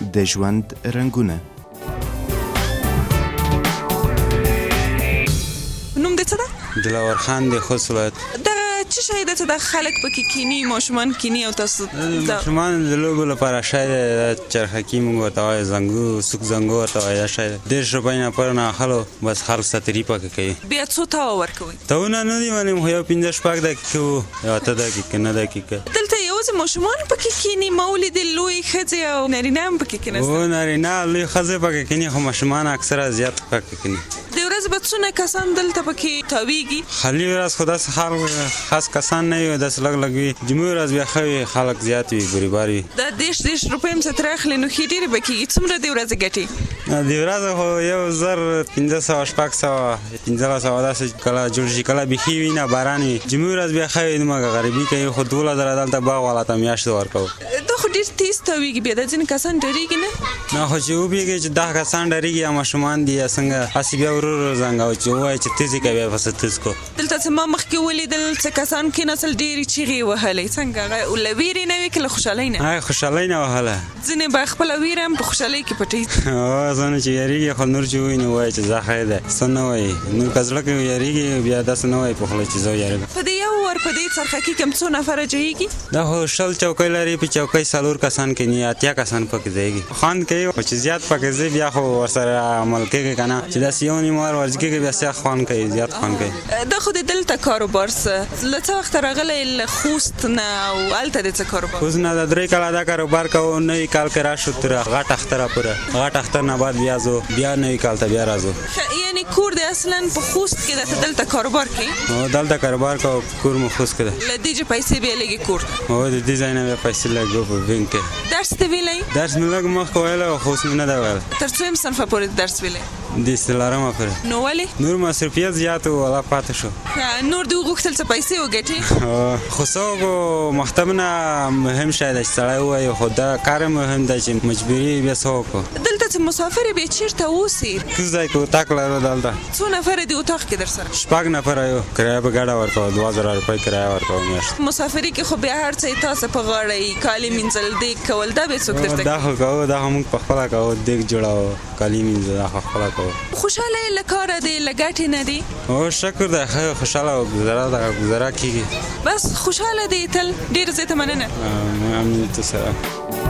د ژوند رنګونه. نوم دې څه ده؟ دلاور خان دی خوست ولایت. دغه څه شی ده چې د خلک پکې کیني، ماشومان کیني او تاسو ماشومان د لوبو لپاره شی دی، چرخکي موږ ورته وایو، زنګو سوک زنګو ورته وایي. دا شی دی 10 روپۍ نه پر نه اخلو، بس خلک ستري پکې کوي. بیا څو تاوه ورکوئ؟ تاونه نه دي منې، خو یو 15-16 دقیقې کوو، یو 8 دقیقې 9 دقیقې. دلته یوازې ماشومان پکې کیني، ما ولیدل لوی ښځې او نارینه هم پکې کیناستل. او نارینه لوی ښځې پکې کیني، خو ماشومان اکثره زیات پکې کیني. د ورځې به څونه کسان دلته پکې تاویږي؟ خالي ورځ خو داسې خاص کسان نه وي، داسې لږ لږ وي. جمعې ورځ بیا ښه وي، خلک زیات وي، ګریبار وي. دا 10 روپۍ هم څه ترې اخلي نو ښې ډېرې به کېږي. څومره د ورځې ګټې؟ د ورځې خو 1500 1500 داسې کله جوړ شي، کله بیخي وي نه باران وي. جمعې ورځ بیا ښه وي، دومره غریبي کوي، خو 12,000 دلته باغ والا ته میاشت ورکوو. دا خو ډېر تیز تاویږي. بیا د ځینې کسان ډېرېږي نه؟ نه خو چې وبېږي چې 10 کسان ډېرېږي یا ماشومان دي یا څنګه، هسې بیا ورو زنګوي چې ووایي چې تیزې کوي، بیا پسې تیز کو. دلته څه ما مخکې ولیدل څه کسان کېناستل، ډېرې چیغې یې وهلې. څنګه هغه له ویرې نه وې که له خوشحالۍ نه؟ هغه خوشحالۍ نه وهله. ځینې به خپله ویره هم په خوشحالۍ کې پټوي. ځنه چې یېرېږي، خو نور چې ووایي نو وایي چې زه ښه دی، څه نه وایي. نور که زړه کې یېرېږي بیا داسې نه وایي په خوله چې زه یېرېږم. په دې یو وار په دې څرخکي کې هم څو نفره جهیږي؟ دا خو 100 چوکۍ لري، په چوکۍ 4 کسان کېني، 80 کسان پکې ځایږي. خوند کوي، خو چې زیات پکې ځي بیا خو ورسره عمل کېږي که نه، چې داسې یو نیم وار ورځ کېږي بیا زیات خوند کوي، زیات خوند کوي. دا خو د دلته کاروبار څه له څه وخته راغلی؟ له خوست نه او هلته د څه کاروبار؟ خوست نه د 3 کاله دا کاروبار کوو. نوي کال کې راشو تر غټ اختره پوره. غټ اختر نه بعد بیا ځو، بیا نوي کال ته بیا راځو. یعنې کور دی اصلا په خوست کې ده، ته دلته کاروبار کوې؟ او دلته کاروبار کوو، کور مو خوست کې ده. له دې چې پیسې بیا لګې کور ته؟ او د دې ځای نه بیا پیسې لګو په بینک کې. درس ته ویلی؟ درس مې لږ مخکې ویلی او خو اوس مې نه ده ویلی. تر څویم صنفه پورې درس ویلی؟ د 4مه پورې. نو ولې؟ نور مصروفیت زیات و، والا پاتې شو. نور دې وغوښتل څه پیسې وګټې؟ خو څه وکړو، مختم نه مهم شی ده چې سړی ووایي، خو دا کار مهم دی چې مجبوري بیا څه وکړو. دلته چې مسافر یې بیا چېرته اوسې؟ کوم ځای کې اتاق لرو دلته. څو نفره دي اتاق کې در سره؟ 6 نفره یو. کرایه به ګډه ورکوو، 2000 روپۍ کرایه ورکوو میاشت. مسافري کې خو بیا هر څه یې تاسو په غاړه یي، کالي مینځل، دیګ کول، دا بیا څوک درته کوي؟ دا خو کوو، دا خو موږ پخپله کوو، دیګ جوړوو، کالي مینځو، دا خو خپله کوو. خوشحاله یې له کاره دی، له ګټې نه دی؟ او شکر دی، ښه خوشحاله او ګذاره کېږي. بس خوشحاله دی تل. ډېر زیاته مننه. امین تو سره.